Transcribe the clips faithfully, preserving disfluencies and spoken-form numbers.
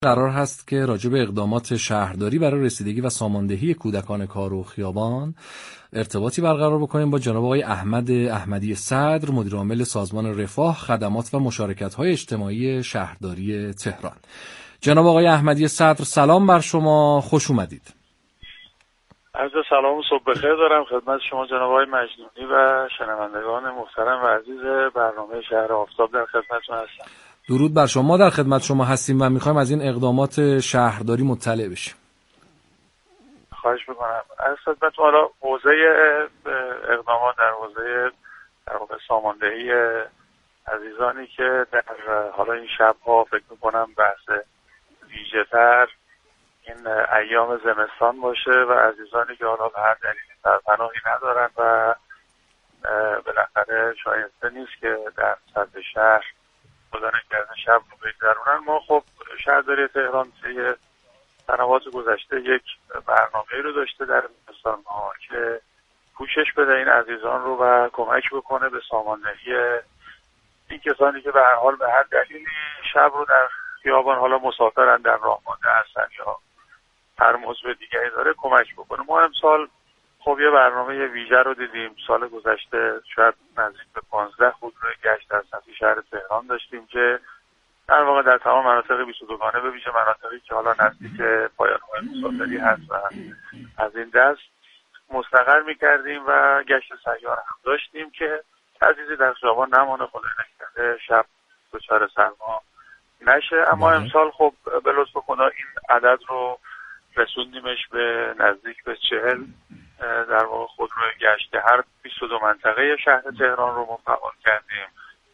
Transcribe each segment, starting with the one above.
قرار هست که راجع به اقدامات شهرداری برای رسیدگی و ساماندهی کودکان کار و خیابان ارتباطی برقرار بکنیم با جناب آقای احمد احمدی صدر، مدیر عامل سازمان رفاه، خدمات و مشارکت‌های اجتماعی شهرداری تهران. جناب آقای احمدی صدر، سلام بر شما، خوش اومدید. عرض سلام و صبح بخیر دارم خدمت شما جناب آقای مجنونی و شنوندگان محترم و عزیز برنامه شهر آفتاب، در خدمتتون هستم. درود بر شما، در خدمت شما هستیم و میخوایم از این اقدامات شهرداری مطلع بشیم. خواهش میکنم. از خدمتتون حالا حوزه اقدامات در حوزه در واقع ساماندهی عزیزانی که در حالا این شب‌ها فکر میکنم بحث ویژه‌تر این ایام زمستان باشه و عزیزانی که حالا به هر دلیلی سرپناهی ندارن و بالاخره شایسته نیست که در سطح شهر خدا نکرده شب رو بگذرونن. ما خب شهرداری تهران طی سنوات گذشته یک برنامه رو داشته در زمستان ها که کوشش بده این عزیزان رو و کمک بکنه به ساماندهی این کسانی که به هر حال به هر دلیلی شب رو در خیابان حالا مسافرن، در راه مانده هستن یا هر موضوع دیگری داره، کمک بکنه. ما امسال خب یه برنامه ویژه رو دیدیم. سال گذشته شاید نزدیک به پانزده خودروی گشت در سطح شهر تهران داشتیم که در واقع در تمام مناطق بیست و دو گانه، به ویژه مناطقی که حالا نزدیک پایان‌های مسافری هست و از این دست مستقر می‌کردیم و گشت سیار هم داشتیم که عزیزی در خیابان نمانه، خدا نکرده شب دچار سرما نشه. اما امسال خب به لطف خدا این عدد رو رسوندیمش به نزدیک به چهل در واقع خودروی گشت هر بیست و دو منطقه شهر تهران رو فعال کردیم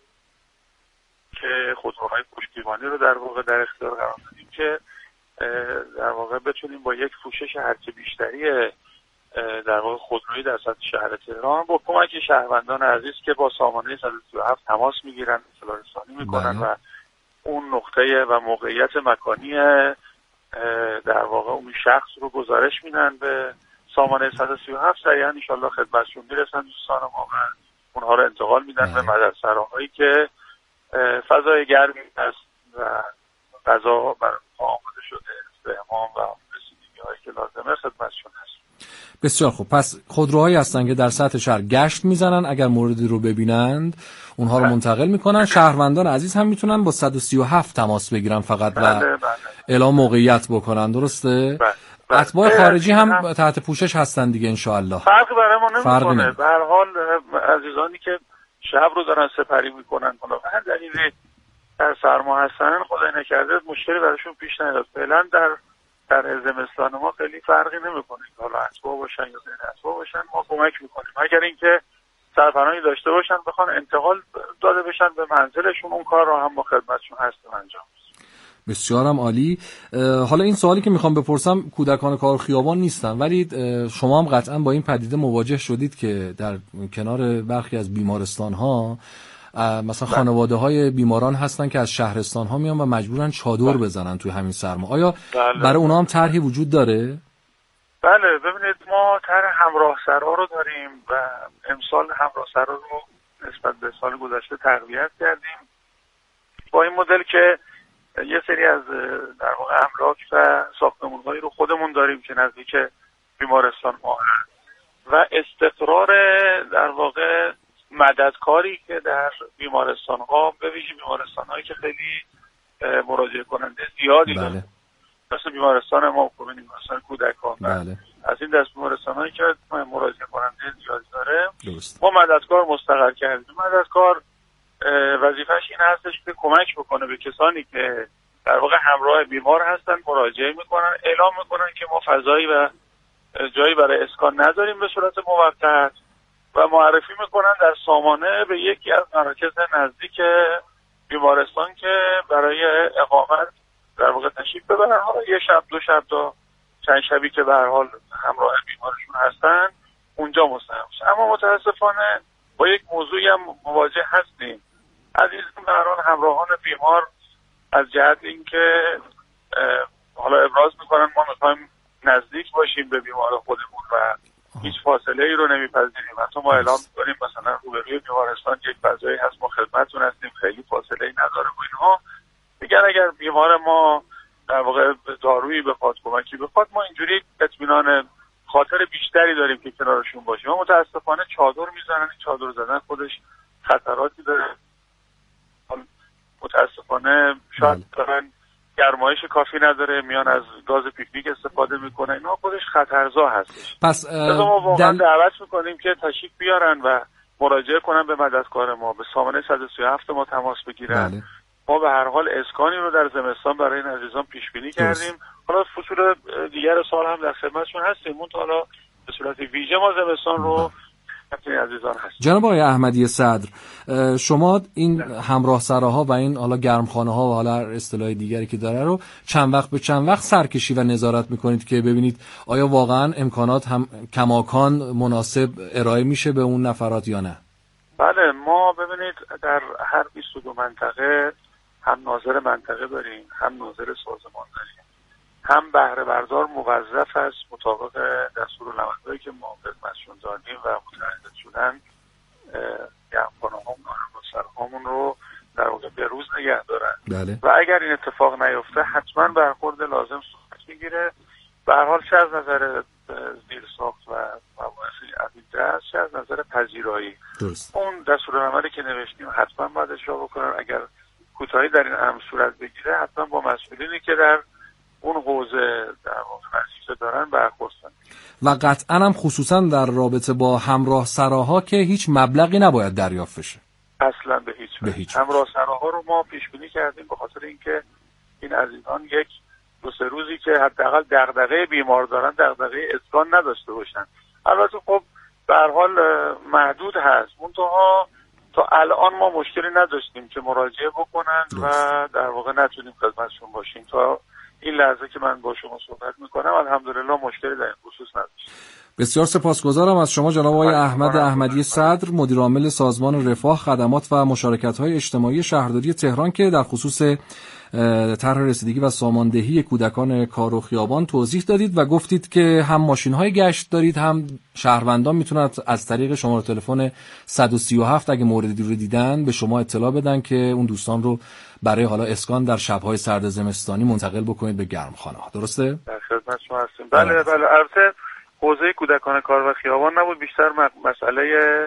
که خودروهای پشتیبانی رو در واقع در اختیار قرار دادیم که در واقع بتونیم با یک پوشش هرچه بیشتری در واقع خودرویی در سطح شهر تهران با کمک شهروندان عزیز که با سامانه صد و سی و هفت تماس میگیرن، اطلاع رسانی میکنن و اون نقطه و موقعیت مکانی در واقع اون شخص رو گزارش میدن به سامانه صد و سی و هفت، سریعا ان شاءالله خدمتشون میرسن دوستان ما و اونها رو انتقال میدن به مددسراهایی که فضای گرمی هست و غذا برای آماده شده، استحمام و رسیدگی هایی که لازمه خدمتشون هست. بسیار خوب. پس خودروهایی هستن که در سطح شهر گشت میزنن، اگر موردی رو ببینند اونها رو منتقل میکنن. شهروندان عزیز هم میتونن با صد و سی و هفت تماس بگیرن فقط و بله بله. اعلام موقعیت بکنن، درسته؟ بله. بله. اتباع خارجی هم, هم تحت پوشش هستن دیگه انشاءالله. فرق برای ما نمیکنه. به هر حال عزیزانی که شب رو دارن سپری میکنن حالا هر دلیلی در سرما هستن، خدای نکرده مشکلی براشون پیش نیاد. فعلا در در زمستان ما خیلی فرقی نمیکنه که حالا اتباع باشن یا غیر اتباع باشن، ما کمک میکنیم. اگر اینکه سرپناهی داشته باشن بخوان انتقال داده بشن به منزلشون، اون کار رو هم با خدمتشون هستیم انجام. بسیارم عالی. حالا این سوالی که میخوام بپرسم، کودکان کار خیابان نیستن، ولی شما هم قطعا با این پدیده مواجه شدید که در کنار برخی از بیمارستان ها مثلا خانواده های بیماران هستن که از شهرستان ها میان و مجبورن چادر بزنن توی همین سرما. آیا بله. برای اونا هم طرحی وجود داره؟ بله، ببینید ما طرح همراه سرا رو داریم و امسال همراه سرا رو نسبت به سال گذشته تقویت کردیم با این مدل که یه سری از در واقع املاک و ساختمان‌هایی رو خودمون داریم که نزدیک بیمارستان ما هست و استقرار در واقع مددکاری که در بیمارستان‌ها، به ویژه بیمارستان‌هایی که خیلی مراجعه کننده زیادی بله. داره، مثل بیمارستان ما، بیمارستان کودکان، بله. از این دست بیمارستان‌هایی که مراجعه کننده زیادی داره درست. ما مددکار مستقر کردیم. مددکار وظیفه‌اش این هستش که کمک بکنه به کسانی که در واقع همراه بیمار هستن، مراجعه میکنن، اعلام میکنن که ما فضایی و جایی برای اسکان نداریم به صورت موقت و معرفی میکنن در سامانه به یکی از مراکز نزدیک بیمارستان که برای اقامت در واقع تشریف ببرن. حالا یه شب، دو شب تا چند شبی که به هر حال همراه بیمارشون هستن اونجا مستقر بشن. اما متاسفانه با یک موضوعی هم مواجه هستیم. عزیزان به هر حال همراهان بیمار از جهت اینکه حالا ابراز میکنن ما میخوایم نزدیک باشیم به بیمار خودمون و هیچ فاصله ای رو نمیپذیریم، حتی ما اعلام میکنیم مثلا روبروی بیمارستان یک فضایی هست، ما خدمتتون هستیم، خیلی فاصله ای نداره و اینها. میگن اگر بیمار ما در واقع دارویی بخواد، کمکی بخواد، ما اینجوری اطمینان خاطر بیشتری داریم که کنارشون باشیم. ما متاسفانه چادر میزنن، این چادر زدن خودش خطراتی داره. متاسفانه شاید دارن گرمایش کافی نداره، میان از گاز پیکنیک استفاده میکنن، اینا خودش خطرزا هستش. پس ما واقعا دل... دعوت میکنیم که تشریف بیارن و مراجعه کنن به مددکار ما، به سامانه صد و سی و هفت ما تماس بگیرن. بله. ما به هر حال اسکانی رو در زمستان برای این عزیزان پیش بینی کردیم. حالا فصول دیگر سال هم در خدمتشون هستیم، اون حالا به صورت ویژه ما زمستان رو این عزیزان هستیم. جناب آقای احمدی صدر، شما این همراه سراها و این حالا گرمخانه ها و حالا اصطلاح دیگری که داره رو چند وقت به چند وقت سرکشی و نظارت میکنید که ببینید آیا واقعا امکانات هم کماکان مناسب ارائه میشه به اون نفرات یا نه؟ بله، ما ببینید در هر بیست و دو منطقه هم ناظر منطقه داریم، هم ناظر سازمان داریم، هم بهره بردار موظف است مطابق دستورالعمل‌هایی که ما خدمتشون دادیم و متعهد شدن گرمخانه‌هامون و سرهامون رو در واقع به روز نگه دارن. بله. و اگر این اتفاق نیفته حتما برخورد لازم صورت میگیره. به هر حال چه از نظر زیرساخت و مباحث عدیده است، چه از نظر پذیرایی. درست. اون دستورالعملی که نوشتیم حتما باید اجرا بکنن. اگر کوتاهی در این امر صورت بگیره حتما با مسئولینی که در اون حوزه در واقع وظیفه دارن برخورد کنن. و قطعا هم خصوصا در رابطه با همراه سراها که هیچ مبلغی نباید دریافت بشه. اصلا به هیچ وجه. هیچ همراه سراها رو ما پیش بینی کردیم به خاطر اینکه این عزیزان یک دو سه روزی که حداقل دغدغه بیمار دارن، دغدغه اسکان نداشته باشن. البته خب به هر حال محدود هست. منتها تا الان ما مشکلی نداشتیم که مراجعه بکنن و در واقع نتونیم خدمتشون باشیم. تا این لحظه که من با شما صحبت میکنم الحمدلله مشکلی در این خصوص نداشتیم. بسیار سپاسگزارم از شما جناب آقای احمد احمدی صدر، مدیر عامل سازمان رفاه، خدمات و مشارکت‌های اجتماعی شهرداری تهران که در خصوص طرح رسیدگی و ساماندهی کودکان کار و خیابان توضیح دادید و گفتید که هم ماشین‌های گشت دارید، هم شهروندان میتونن از طریق شماره تلفن صد و سی و هفت اگه موردی رو دیدن به شما اطلاع بدن که اون دوستان رو برای حالا اسکان در شب‌های سرد زمستانی منتقل بکنید به گرمخانه‌ها. درسته؟ در خدمت شما هستیم. بله بله. البته حوزه کودکان کار و خیابان نبود، بیشتر مسئله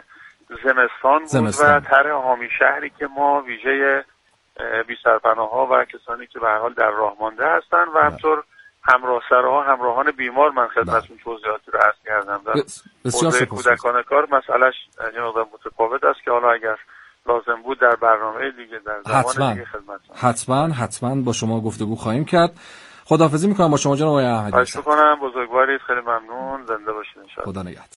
زمستان بود زمستان. و طرح حامی شهری که ما ویژه بی سرپناه‌ها و کسانی که به هر حال در راه مانده هستند و همطور همراه سراها، همراهان بیمار، من خدمتتون توضیحاتی رو عرض کردم. در حوزه کودکان کار مسئلهش یه مقدار متفاوت است که حالا اگر لازم بود در برنامه دیگه در زمان حتما. دیگه خدمتتون حتما حتما با شما گفتگو خواهیم کرد. خداحافظی میکنم با شما جناب آقای احمدی. خواهش میکنم، بزرگوارید، خیلی ممنون، زنده باشید ان شاء الله. خدا نگهدار.